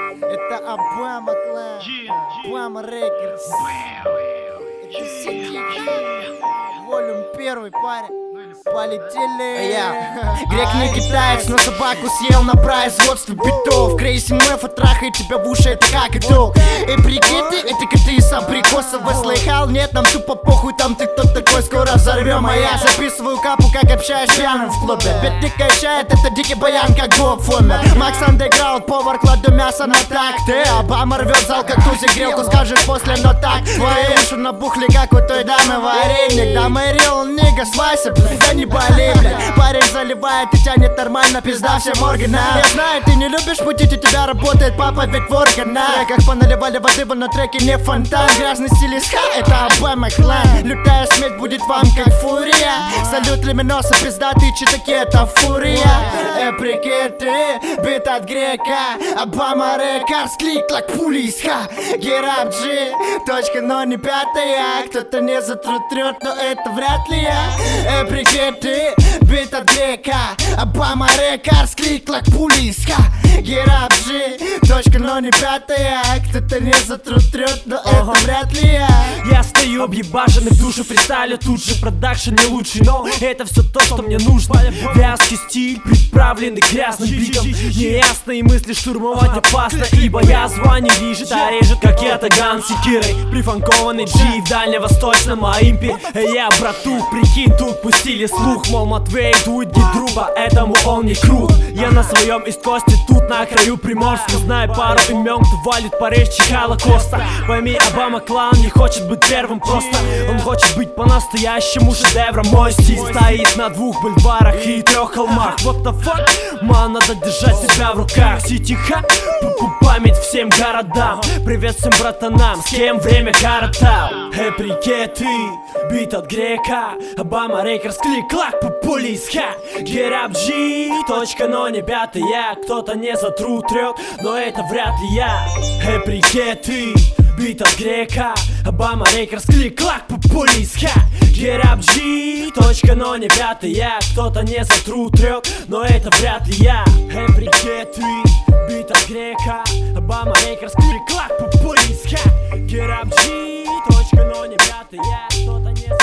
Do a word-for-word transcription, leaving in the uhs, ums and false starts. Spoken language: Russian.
Это Обама Клан, Обама Рекордс. Это си ди джи, волюм первый, парень. Полетели. Yeah. Грек не китаец, но собаку съел на производство битов. Крейси Мэфа трахает тебя в уши, это как и долг. И прикинь, это коты из абрикосов. Слыхал? Нет, нам тупо похуй, там ты кто такой, скоро взорвем. А я записываю капу, как общаюсь пьяным в клубе. Бит не качает, это дикий баян, как Боб Фомер. Макс Андеграунд, повар, кладу мясо на так. Ты Обама рвет зал, как тузик, грелку скажешь после, но так. Твои уши набухли, как у той дамы вареник. Дамы рил, нига, свайся, да не болей, блядь. Парень заливает и тянет нормально, пизда всем органам. Я знаю, ты не любишь мутить, у тебя работает папа ведь в органах. Как поналивали воды, но на треке не фонтан. Грязный стиль из ха, это Обама Клан. Лютая смерть будет вам как фурия. Салют лиминоса, пизда, ты читаки, это фурия. Э, прикинь, ты, бит от грека. Обама Рекордс, клик, как пули из ха. Гераб G, точка, но не пятая. Кто-то не затрут, но это вряд ли я. Э, прикинь, ты, бит от грека. Обама Рекордс, клик, как пули из ха. Гераб G, точка, но не пятая. Кто-то не затрут, но это вряд ли я. Я стою объебашенный в душе фристайля. Тут же продакшн не лучший, но это все то, что мне нужно. Вязкий стиль, приправленный грязным битом. Неясные мысли штурмовать опасно, ибо я звоню режет, а режет как ятаган секирой. Прифанкованный G в дальневосточном Аимпе. Я, братух, прикинь, тут пустили слух, мол, Матвей дует гидруба, этому он не крут. Я на своем искосте тут на краю Приморска. Знаю пару имен, кто валит поречь Чехала Коста. Пойми, Обама Клан не хочет быть первым просто. Он хочет быть по-настоящему шедевром. Мой стиль стоит на двух бульварах и трех холмах. What the fuck? Man, надо держать себя в руках. Ситиха, память всем городам. Привет всем братанам, с кем время коротал. Э, прикеты, бит от грека. Обама Рекордс, клик-клак, пули из ха. Гераб G, точка, но не пятая. Кто-то не затру трет, но это вряд ли я. Э, прикеты, бит от грека. Обама Рекордс, клик-клак, пули из ха. Гераб G, точка, но не пятая. Кто-то не затру трет, но это вряд ли я. Э, прикеты, бит от грека. Обама Рекордс, клик-клак, пули из ха. Гераб G, точка, но не пятая. Кто-то не